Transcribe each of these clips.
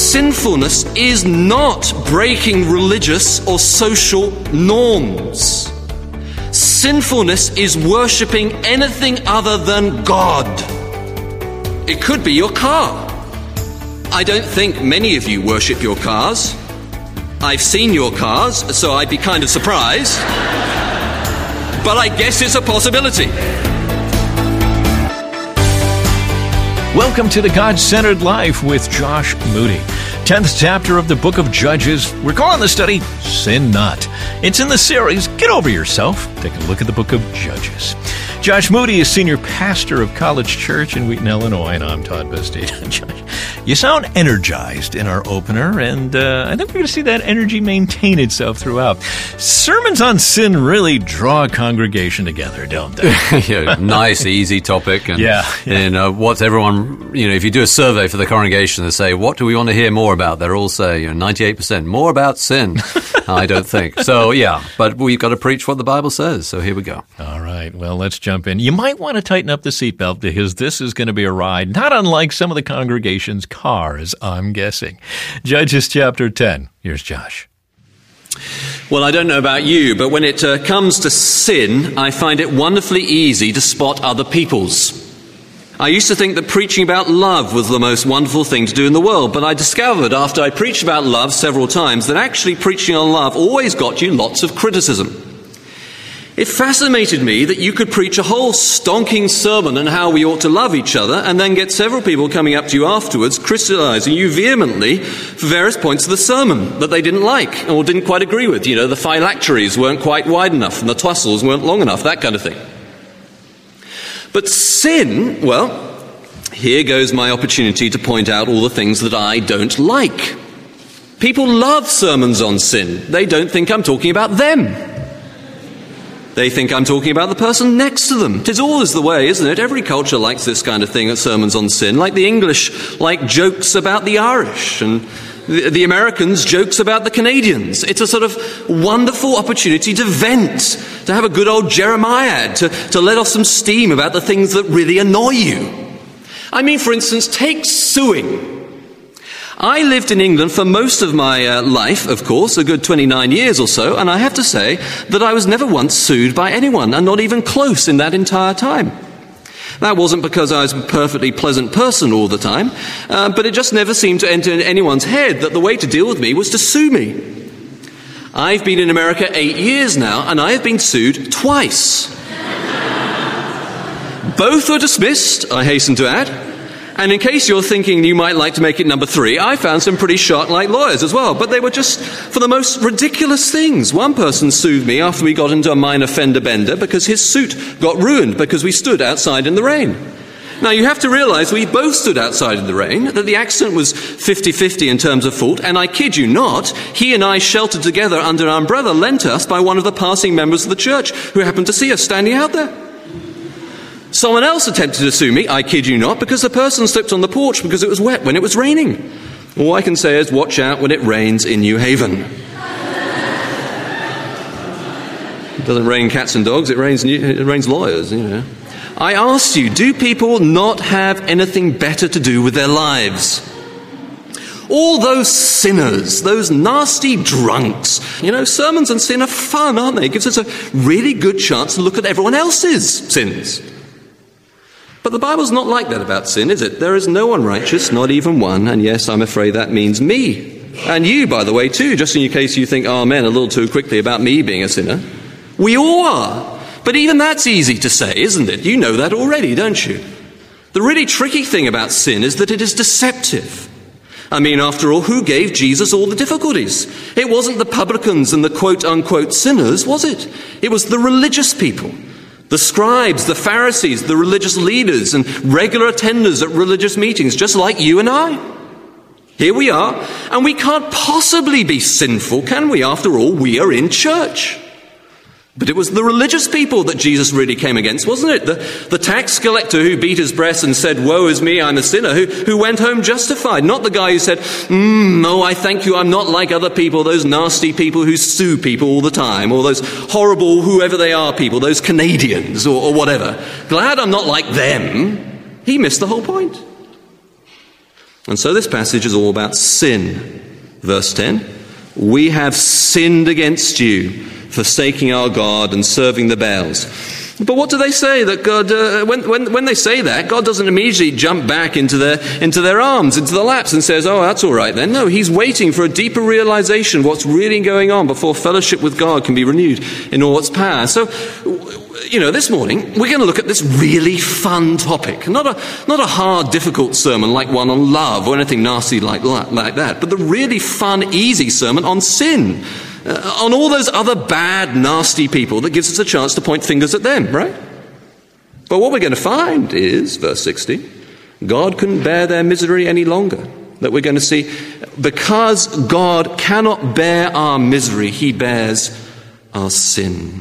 sinfulness is not breaking religious or social norms. Sinfulness is worshipping anything other than God. It could be your car. I don't think many of you worship your cars. I've seen your cars, so I'd be kind of surprised. But I guess it's a possibility. Welcome to the God-Centered Life with Josh Moody. 10th chapter of the book of Judges. We're calling the study Sin Not. It's in the series Get Over Yourself. Take a look at the book of Judges. Josh Moody is senior pastor of College Church in Wheaton, Illinois, and I'm Todd Bastide. Josh, you sound energized in our opener, and I think we're going to see that energy maintain itself throughout. Sermons on sin really draw a congregation together, don't they? Yeah, nice, easy topic. And, and what's everyone, if you do a survey for the congregation and say, what do we want to hear more about? They'll all say, 98% more about sin. I don't think. So, but we've got to preach what the Bible says. So here we go. All right. Well, let's jump in. You might want to tighten up the seatbelt because this is going to be a ride, not unlike some of the congregation's cars, I'm guessing. Judges chapter 10. Here's Josh. Well, I don't know about you, but when it comes to sin, I find it wonderfully easy to spot other people's. I used to think that preaching about love was the most wonderful thing to do in the world, but I discovered after I preached about love several times that actually preaching on love always got you lots of criticism. It fascinated me that you could preach a whole stonking sermon on how we ought to love each other and then get several people coming up to you afterwards criticizing you vehemently for various points of the sermon that they didn't like or didn't quite agree with. The phylacteries weren't quite wide enough and the tussles weren't long enough, that kind of thing. But sin, well, here goes my opportunity to point out all the things that I don't like. People love sermons on sin. They don't think I'm talking about them. They think I'm talking about the person next to them. 'Tis always the way, isn't it? Every culture likes this kind of thing at sermons on sin. Like the English like jokes about the Irish, and the Americans jokes about the Canadians. It's a sort of wonderful opportunity to vent, to have a good old Jeremiad, to let off some steam about the things that really annoy you. I mean, for instance, take suing. I lived in England for most of my life, of course, a good 29 years or so, and I have to say that I was never once sued by anyone, and not even close in that entire time. That wasn't because I was a perfectly pleasant person all the time, but it just never seemed to enter in anyone's head that the way to deal with me was to sue me. I've been in America 8 years now, and I have been sued twice. Both were dismissed, I hasten to add. And in case you're thinking you might like to make it number 3, I found some pretty shark-like lawyers as well, but they were just for the most ridiculous things. One person sued me after we got into a minor fender bender because his suit got ruined because we stood outside in the rain. Now, you have to realize we both stood outside in the rain, that the accident was 50-50 in terms of fault, and I kid you not, he and I sheltered together under an umbrella lent us by one of the passing members of the church who happened to see us standing out there. Someone else attempted to sue me, I kid you not, because the person slipped on the porch because it was wet when it was raining. All I can say is watch out when it rains in New Haven. It doesn't rain cats and dogs, it rains lawyers, I asked you, do people not have anything better to do with their lives? All those sinners, those nasty drunks, sermons on sin are fun, aren't they? It gives us a really good chance to look at everyone else's sins. But the Bible's not like that about sin, is it? There is no one righteous, not even one, and yes, I'm afraid that means me. And you, by the way, too, just in case you think amen a little too quickly about me being a sinner. We all are. But even that's easy to say, isn't it? You know that already, don't you? The really tricky thing about sin is that it is deceptive. I mean, after all, who gave Jesus all the difficulties? It wasn't the publicans and the quote-unquote sinners, was it? It was the religious people. The scribes, the Pharisees, the religious leaders, and regular attenders at religious meetings, just like you and I. Here we are, and we can't possibly be sinful, can we? After all, we are in church. But it was the religious people that Jesus really came against, wasn't it? The tax collector who beat his breast and said, woe is me, I'm a sinner, who went home justified. Not the guy who said, no, I thank you, I'm not like other people, those nasty people who sue people all the time, or those horrible, whoever they are people, those Canadians, or whatever. Glad I'm not like them. He missed the whole point. And so this passage is all about sin. Verse 10, we have sinned against you, forsaking our God and serving the Baals. But what do they say? That God, when they say that, God doesn't immediately jump back into their arms, into their laps, and says, "Oh, that's all right then." No, he's waiting for a deeper realization of what's really going on before fellowship with God can be renewed in all its power. So, this morning we're going to look at this really fun topic, not a hard, difficult sermon like one on love or anything nasty like that, but the really fun, easy sermon on sin. On all those other bad, nasty people that gives us a chance to point fingers at them, right? But what we're going to find is, verse 60, God couldn't bear their misery any longer. That we're going to see, because God cannot bear our misery, he bears our sin.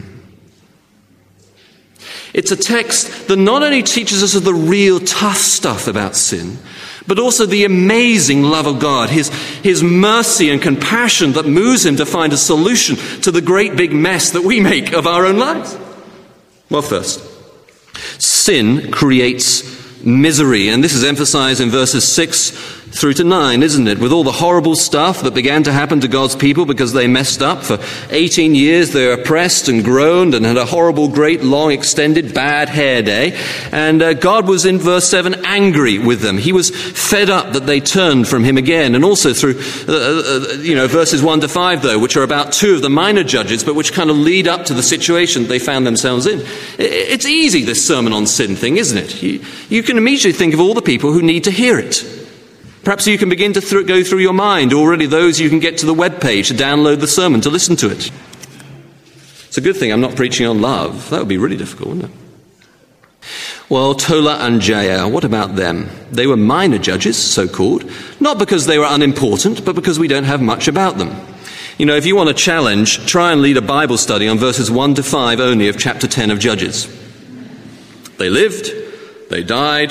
It's a text that not only teaches us of the real tough stuff about sin, but also the amazing love of God, his mercy and compassion that moves him to find a solution to the great big mess that we make of our own lives. Well, first, sin creates misery, and this is emphasized in verses 6 through to 9, isn't it? With all the horrible stuff that began to happen to God's people because they messed up. For 18 years they oppressed and groaned and had a horrible, great, long, extended, bad hair day. And God was, in verse 7, angry with them. He was fed up that they turned from him again. And also through, verses 1 to 5, though, which are about two of the minor judges, but which kind of lead up to the situation they found themselves in. It's easy, this sermon on sin thing, isn't it? You can immediately think of all the people who need to hear it. Perhaps you can begin to go through your mind already those you can get to the webpage to download the sermon, to listen to it. It's a good thing I'm not preaching on love. That would be really difficult, wouldn't it? Well, Tola and Jair, what about them? They were minor judges, so-called, not because they were unimportant, but because we don't have much about them. If you want a challenge, try and lead a Bible study on verses 1 to 5 only of chapter 10 of Judges. They lived, they died.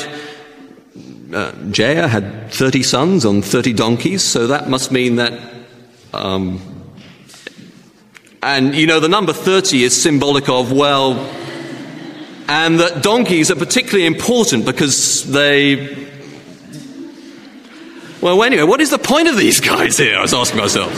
Jair had 30 sons on 30 donkeys, so that must mean that... the number 30 is symbolic of, and that donkeys are particularly important because they... Well, anyway, what is the point of these guys here? I was asking myself,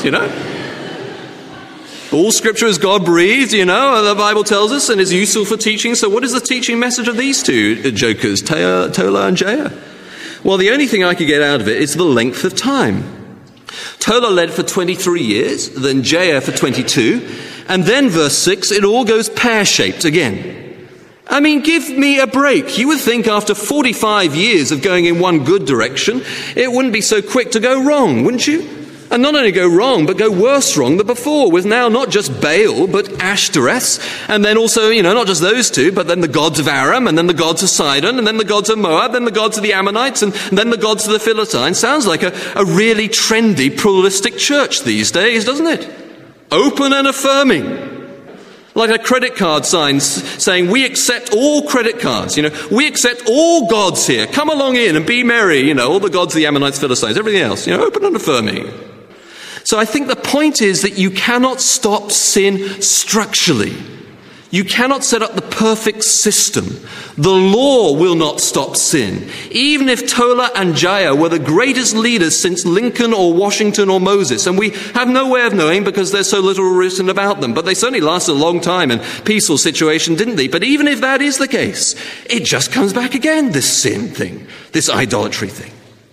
All scripture is God-breathed, the Bible tells us, and is useful for teaching. So what is the teaching message of these two jokers, Tola and Jair? Well, the only thing I could get out of it is the length of time. Tola led for 23 years, then Jair for 22, and then verse 6, it all goes pear-shaped again. I mean, give me a break. You would think after 45 years of going in one good direction, it wouldn't be so quick to go wrong, wouldn't you? And not only go wrong, but go worse wrong than before, with now not just Baal, but Ashtoreth, and then also, not just those two, but then the gods of Aram, and then the gods of Sidon, and then the gods of Moab, then the gods of the Ammonites, and then the gods of the Philistines. Sounds like a really trendy, pluralistic church these days, doesn't it? Open and affirming. Like a credit card sign saying, we accept all credit cards, we accept all gods here. Come along in and be merry, all the gods of the Ammonites, Philistines, everything else, open and affirming. So I think the point is that you cannot stop sin structurally. You cannot set up the perfect system. The law will not stop sin. Even if Tola and Jair were the greatest leaders since Lincoln or Washington or Moses, and we have no way of knowing because there's so little written about them, but they certainly lasted a long time in peaceful situation, didn't they? But even if that is the case, it just comes back again, this sin thing, this idolatry thing.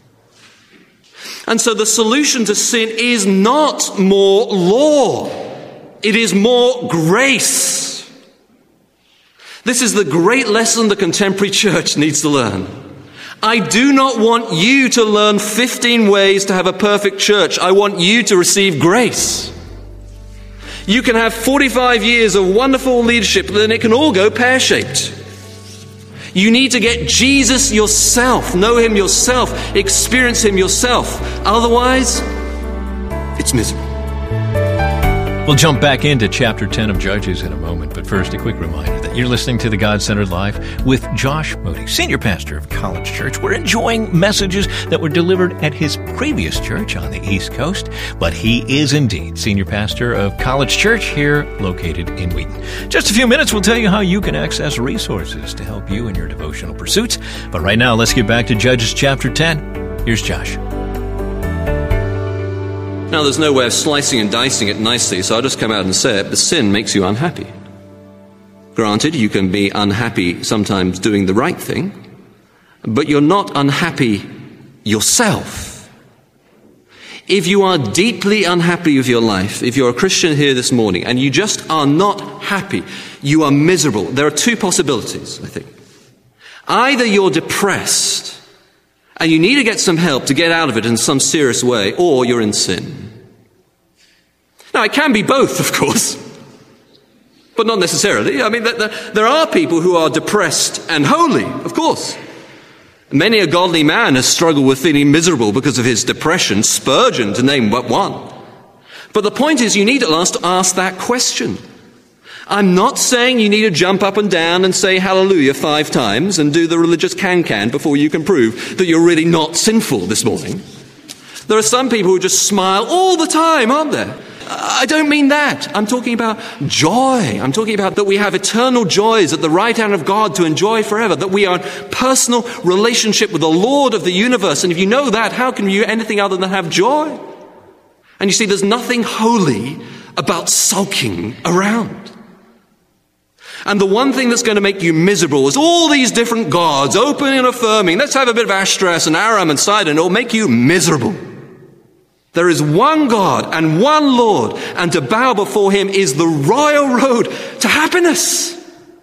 And so the solution to sin is not more law. It is more grace. This is the great lesson the contemporary church needs to learn. I do not want you to learn 15 ways to have a perfect church. I want you to receive grace. You can have 45 years of wonderful leadership, but then it can all go pear-shaped. You need to get Jesus yourself, know him yourself, experience him yourself. Otherwise, it's misery. We'll jump back into chapter 10 of Judges in a moment, but first a quick reminder that you're listening to the God-Centered Life with Josh Moody, senior pastor of College Church. We're enjoying messages that were delivered at his previous church on the East Coast, but he is indeed senior pastor of College Church here located in Wheaton. Just a few minutes, we'll tell you how you can access resources to help you in your devotional pursuits. But right now, let's get back to Judges chapter 10. Here's Josh. Now, there's no way of slicing and dicing it nicely, so I'll just come out and say it, but sin makes you unhappy. Granted, you can be unhappy sometimes doing the right thing, but you're not unhappy yourself. If you are deeply unhappy with your life, if you're a Christian here this morning, and you just are not happy, you are miserable, there are two possibilities, I think. Either you're depressed, and you need to get some help to get out of it in some serious way, or you're in sin. Now, it can be both, of course, but not necessarily. I mean, there are people who are depressed and holy, of course. Many a godly man has struggled with feeling miserable because of his depression, Spurgeon to name but one. But the point is, you need at last to ask that question. I'm not saying you need to jump up and down and say hallelujah 5 times and do the religious can-can before you can prove that you're really not sinful this morning. There are some people who just smile all the time, aren't there? I don't mean that. I'm talking about joy. I'm talking about that we have eternal joys at the right hand of God to enjoy forever, that we are in personal relationship with the Lord of the universe. And if you know that, how can you anything other than have joy? And you see, there's nothing holy about sulking around. And the one thing that's going to make you miserable is all these different gods, open and affirming. Let's have a bit of Ashtoreth and Aram and Sidon. It'll make you miserable. There is one God and one Lord, and to bow before him is the royal road to happiness.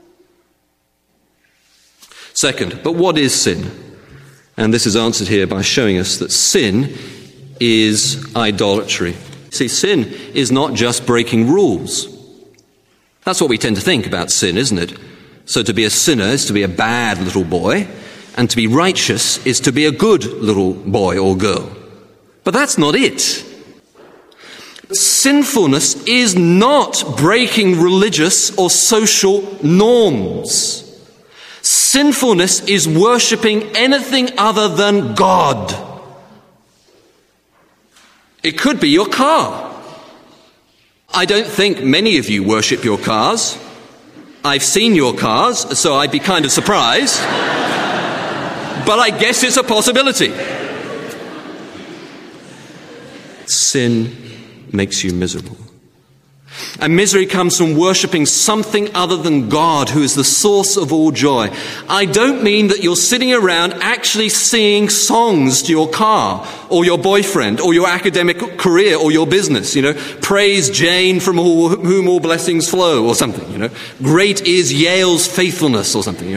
Second, but what is sin? And this is answered here by showing us that sin is idolatry. See, sin is not just breaking rules. That's what we tend to think about sin, isn't it? So to be a sinner is to be a bad little boy, and to be righteous is to be a good little boy or girl. But that's not it. Sinfulness is not breaking religious or social norms. Sinfulness is worshipping anything other than God. It could be your car. I don't think many of you worship your cars. I've seen your cars, so I'd be kind of surprised. But I guess it's a possibility. Sin makes you miserable. And misery comes from worshipping something other than God, who is the source of all joy. I don't mean that you're sitting around actually singing songs to your car, or your boyfriend, or your academic career, or your business, Praise Jane from whom all blessings flow, or something, Great is Yale's faithfulness, or something,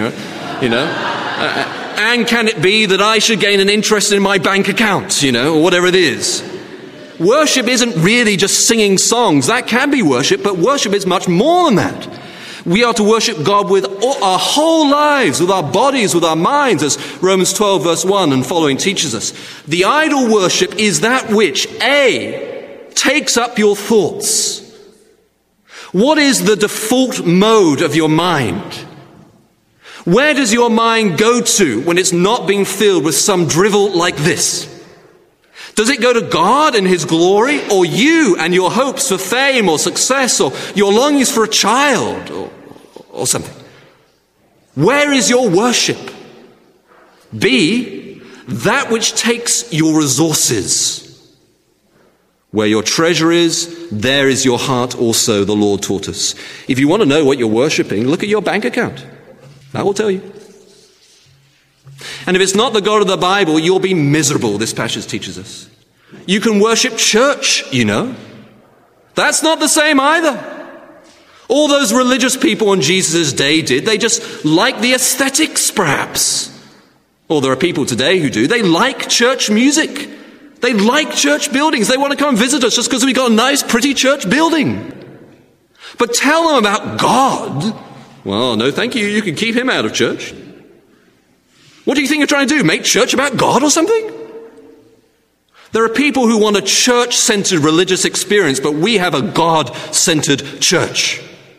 And can it be that I should gain an interest in my bank account, or whatever it is. Worship isn't really just singing songs. That can be worship, but worship is much more than that. We are to worship God with our whole lives, with our bodies, with our minds, as Romans 12 verse 1 and following teaches us. The idol worship is that which, A, takes up your thoughts. What is the default mode of your mind? Where does your mind go to when it's not being filled with some drivel like this? Does it go to God and his glory, or you and your hopes for fame or success, or your longings for a child, or something? Where is your worship? B, that which takes your resources. Where your treasure is, there is your heart also, the Lord taught us. If you want to know what you're worshipping, look at your bank account. That will tell you. And if it's not the God of the Bible, you'll be miserable, this passage teaches us. You can worship church, That's not the same either. All those religious people on Jesus' day did. They just like the aesthetics, perhaps. Or there are people today who do. They like church music. They like church buildings. They want to come and visit us just because we've got a nice, pretty church building. But tell them about God. Well, no, thank you. You can keep him out of church. What do you think you're trying to do? Make church about God or something? There are people who want a church-centered religious experience, but we have a God-centered church.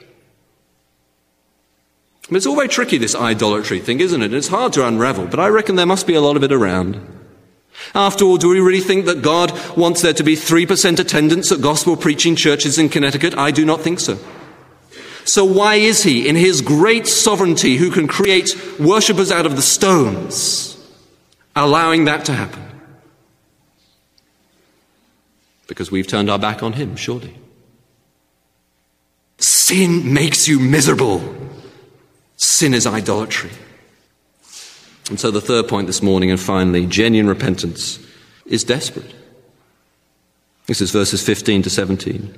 It's all very tricky, this idolatry thing, isn't it? It's hard to unravel, but I reckon there must be a lot of it around. After all, do we really think that God wants there to be 3% attendance at gospel-preaching churches in Connecticut? I do not think so. So why is he, in his great sovereignty, who can create worshippers out of the stones, allowing that to happen? because we've turned our back on him, surely. Sin makes you miserable. Sin is idolatry. And so the third point this morning, and finally, genuine repentance is desperate. This is verses 15 to 17.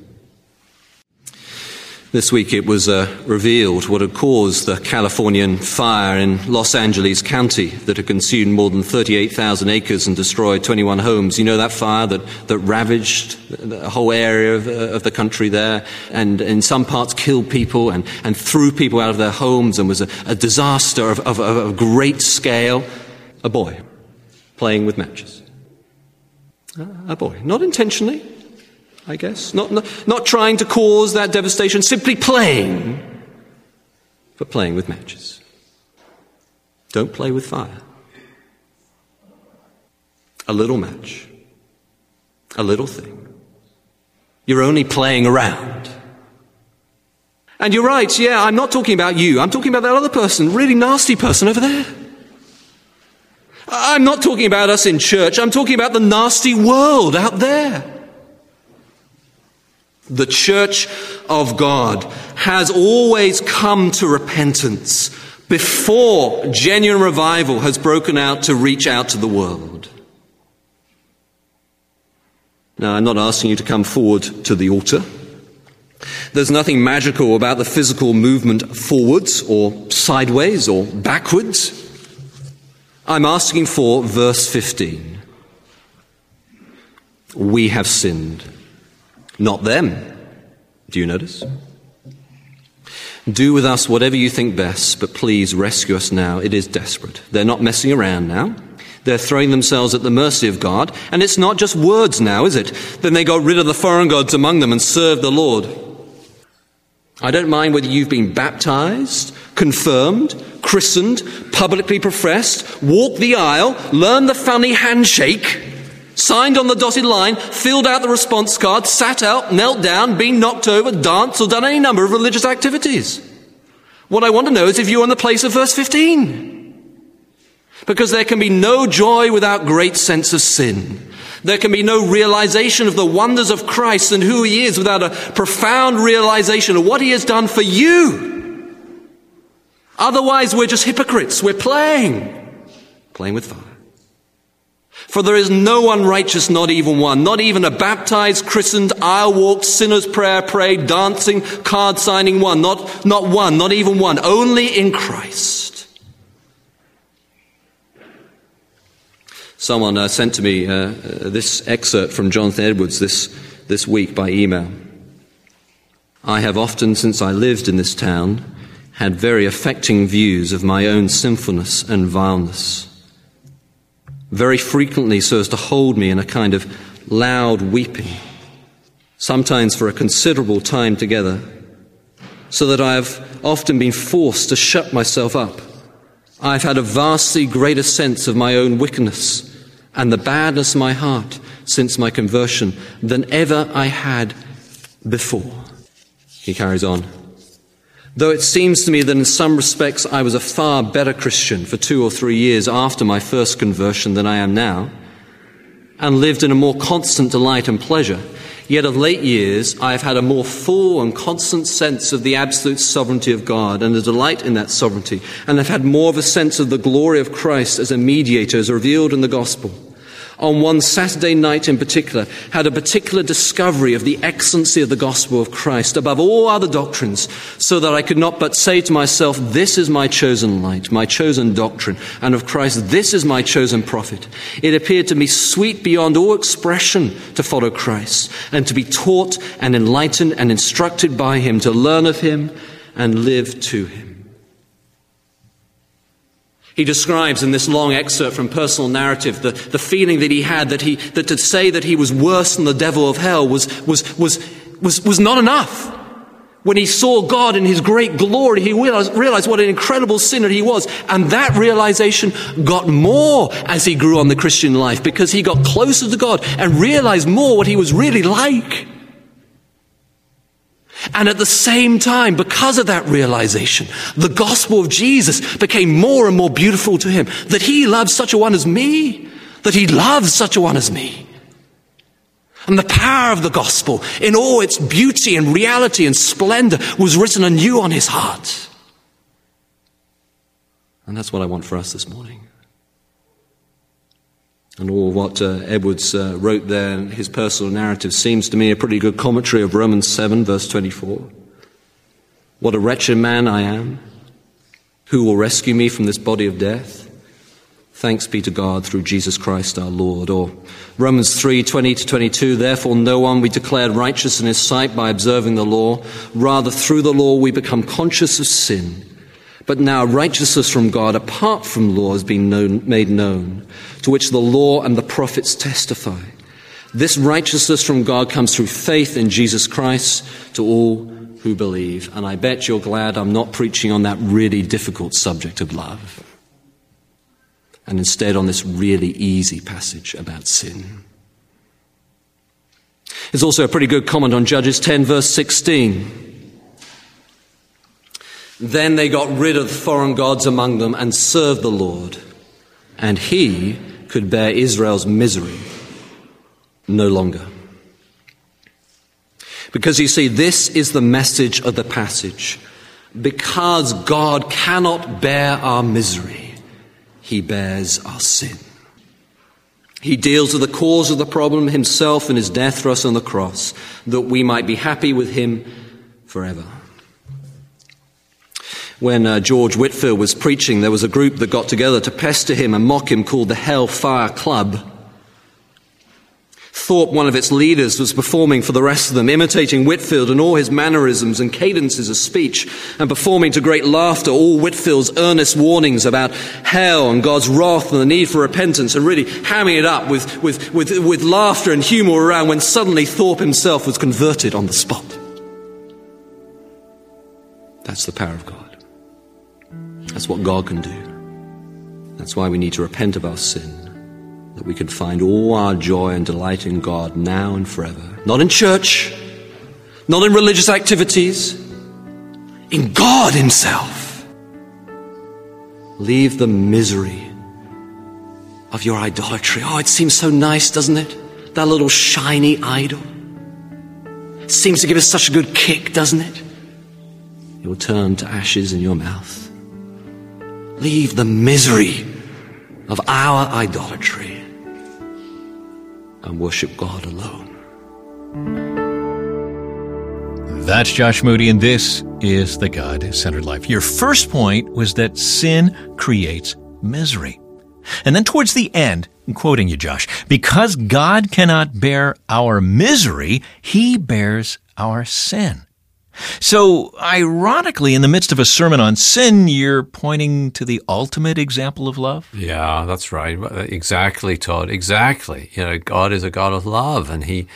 This week it was revealed what had caused the Californian fire in Los Angeles County that had consumed more than 38,000 acres and destroyed 21 homes. You know that fire that ravaged the whole area of the country there, and in some parts killed people and threw people out of their homes, and was a disaster of great scale. A boy playing with matches. A boy, not intentionally, I guess, not trying to cause that devastation, simply playing, but playing with matches. Don't play with fire. A little match, a little thing. You're only playing around. And you're right, yeah, I'm not talking about you. I'm talking about that other person, really nasty person over there. I'm not talking about us in church. I'm talking about the nasty world out there. The church of God has always come to repentance before genuine revival has broken out to reach out to the world. Now, I'm not asking you to come forward to the altar. There's nothing magical about the physical movement forwards or sideways or backwards. I'm asking for verse 15. We have sinned. Not them. Do you notice? Do with us whatever you think best, but please rescue us now. It is desperate. They're not messing around now. They're throwing themselves at the mercy of God. And it's not just words now, is it? Then they got rid of the foreign gods among them and served the Lord. I don't mind whether you've been baptized, confirmed, christened, publicly professed, walked the aisle, learned the funny handshake, signed on the dotted line, filled out the response card, sat out, knelt down, been knocked over, danced, or done any number of religious activities. What I want to know is if you're in the place of verse 15. Because there can be no joy without great sense of sin. There can be no realization of the wonders of Christ and who he is without a profound realization of what he has done for you. Otherwise, we're just hypocrites. We're playing with fire. For there is no one righteous, not even one, not even a baptized, christened, aisle-walked, sinner's prayer prayed, dancing, card-signing one, not one, not even one, only in Christ. Someone sent to me this excerpt from Jonathan Edwards this week by email. I have often, since I lived in this town, had very affecting views of my own sinfulness and vileness. Very frequently so as to hold me in a kind of loud weeping, sometimes for a considerable time together, so that I have often been forced to shut myself up. I've had a vastly greater sense of my own wickedness and the badness of my heart since my conversion than ever I had before. He carries on. Though it seems to me that in some respects I was a far better Christian for 2 or 3 years after my first conversion than I am now, and lived in a more constant delight and pleasure, yet of late years I have had a more full and constant sense of the absolute sovereignty of God and a delight in that sovereignty, and have had more of a sense of the glory of Christ as a mediator as revealed in the gospel. On one Saturday night in particular, had a particular discovery of the excellency of the gospel of Christ above all other doctrines, so that I could not but say to myself, this is my chosen light, my chosen doctrine, and of Christ, this is my chosen prophet. It appeared to me sweet beyond all expression to follow Christ, and to be taught and enlightened and instructed by him, to learn of him and live to him. He describes in this long excerpt from Personal Narrative the feeling that he had that to say that he was worse than the devil of hell was not enough. When he saw God in his great glory, he realized what an incredible sinner he was. And that realization got more as he grew on the Christian life, because he got closer to God and realized more what he was really like. And at the same time, because of that realization, the gospel of Jesus became more and more beautiful to him. That he loves such a one as me. That he loves such a one as me. And the power of the gospel, in all its beauty and reality and splendor, was written anew on his heart. And that's what I want for us this morning. And all what Edwards wrote there in his personal narrative seems to me a pretty good commentary of Romans 7, verse 24. What a wretched man I am. Who will rescue me from this body of death? Thanks be to God through Jesus Christ our Lord. Or Romans 3, 20-22, therefore no one we declared righteous in his sight by observing the law. Rather through the law we become conscious of sin. But now righteousness from God apart from law has been made known, to which the law and the prophets testify. This righteousness from God comes through faith in Jesus Christ to all who believe. And I bet you're glad I'm not preaching on that really difficult subject of love, and instead on this really easy passage about sin. There's also a pretty good comment on Judges 10, verse 16. Then they got rid of the foreign gods among them and served the Lord, and he could bear Israel's misery no longer. Because you see, this is the message of the passage. Because God cannot bear our misery, he bears our sin. He deals with the cause of the problem himself in his death for us on the cross, that we might be happy with him forever. When George Whitefield was preaching, there was a group that got together to pester him and mock him called the Hellfire Club. Thorpe, one of its leaders, was performing for the rest of them, imitating Whitefield and all his mannerisms and cadences of speech, and performing to great laughter all Whitefield's earnest warnings about hell and God's wrath and the need for repentance, and really hamming it up with laughter and humor around, when suddenly Thorpe himself was converted on the spot. That's the power of God. That's what God can do. That's why we need to repent of our sin, that we can find all our joy and delight in God now and forever. Not in church, not in religious activities, in God himself. Leave the misery of your idolatry. Oh, it seems so nice, doesn't it? That little shiny idol. It seems to give us such a good kick, doesn't it? It will turn to ashes in your mouth. Leave the misery of our idolatry and worship God alone. That's Josh Moody, and this is The God-Centered Life. Your first point was that sin creates misery. And then towards the end, I'm quoting you, Josh, because God cannot bear our misery, he bears our sin. So, ironically, in the midst of a sermon on sin, you're pointing to the ultimate example of love? Yeah, that's right. Exactly, Todd. Exactly. God is a God of love, and he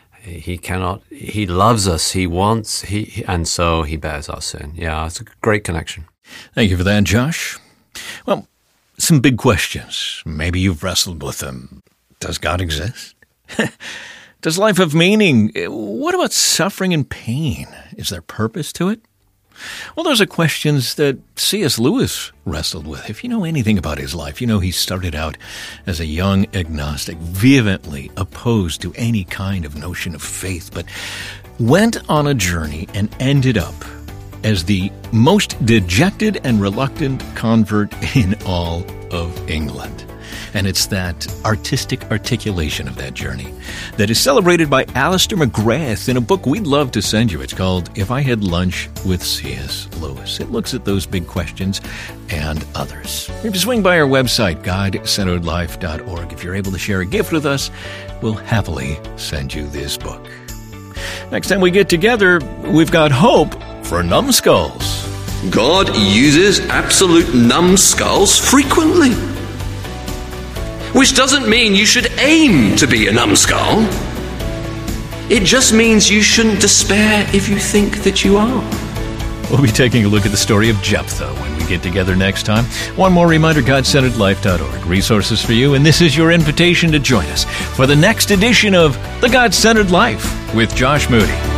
loves us, and so he bears our sin. Yeah, it's a great connection. Thank you for that, Josh. Well, some big questions. Maybe you've wrestled with them. Does God exist? Does life have meaning? What about suffering and pain? Is there purpose to it? Well, those are questions that C.S. Lewis wrestled with. If you know anything about his life, you know he started out as a young agnostic, vehemently opposed to any kind of notion of faith, but went on a journey and ended up as the most dejected and reluctant convert in all of England. And it's that artistic articulation of that journey that is celebrated by Alistair McGrath in a book we'd love to send you. It's called If I Had Lunch with C.S. Lewis. It looks at those big questions and others. If you swing by our website, GodCenteredLife.org, if you're able to share a gift with us, we'll happily send you this book. Next time we get together, we've got hope for numbskulls. God uses absolute numbskulls frequently. Which doesn't mean you should aim to be a numbskull. It just means you shouldn't despair if you think that you are. We'll be taking a look at the story of Jephthah when we get together next time. One more reminder, GodCenteredLife.org. Resources for you, and this is your invitation to join us for the next edition of The God-Centered Life with Josh Moody.